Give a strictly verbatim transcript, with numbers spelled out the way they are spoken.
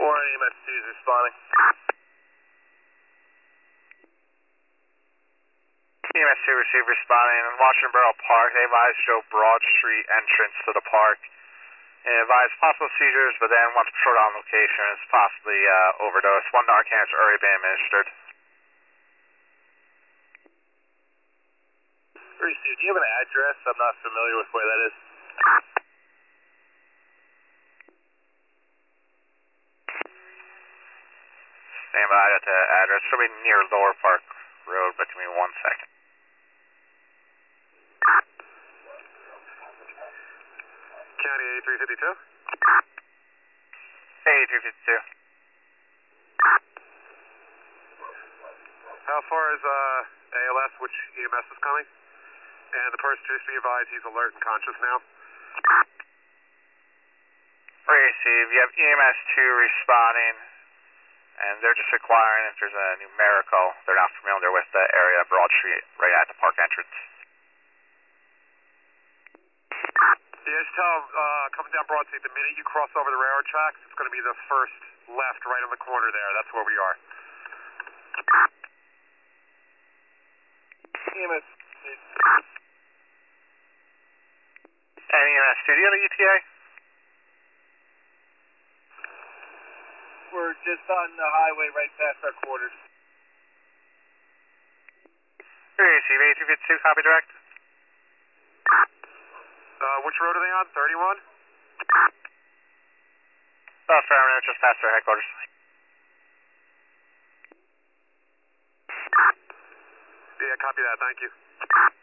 four E M S two is responding. E M S two received responding in Washington Borough Park. They advised show Broad Street entrance to the park. They advised possible seizures, but then once patrolled on location, it's possibly uh, overdose. One Narcan has already been administered. Received. Do you have an address? I'm not familiar with where that is. Stand by at the address. It'll be near Lower Park Road, but give me one second. County A three fifty-two? A three fifty-two. How far is uh, A L S, which E M S is coming? And the person just be advised he's alert and conscious now. Receive. You have E M S two responding, and they're just requiring if there's a numerical. They're not familiar with the area of Broad Street right at the park entrance. Yeah, just tell him, uh, coming down Broad Street, the minute you cross over the railroad tracks, it's going to be the first left right on the corner there. That's where we are. E M S. And E M S two, do you have an E T A? We're just on the highway right past our quarters. Receive. A three fifty-two, copy direct. Uh, which road are they on? thirty-one? Oh, affirmative, just past our headquarters. Yeah, copy that. Thank you.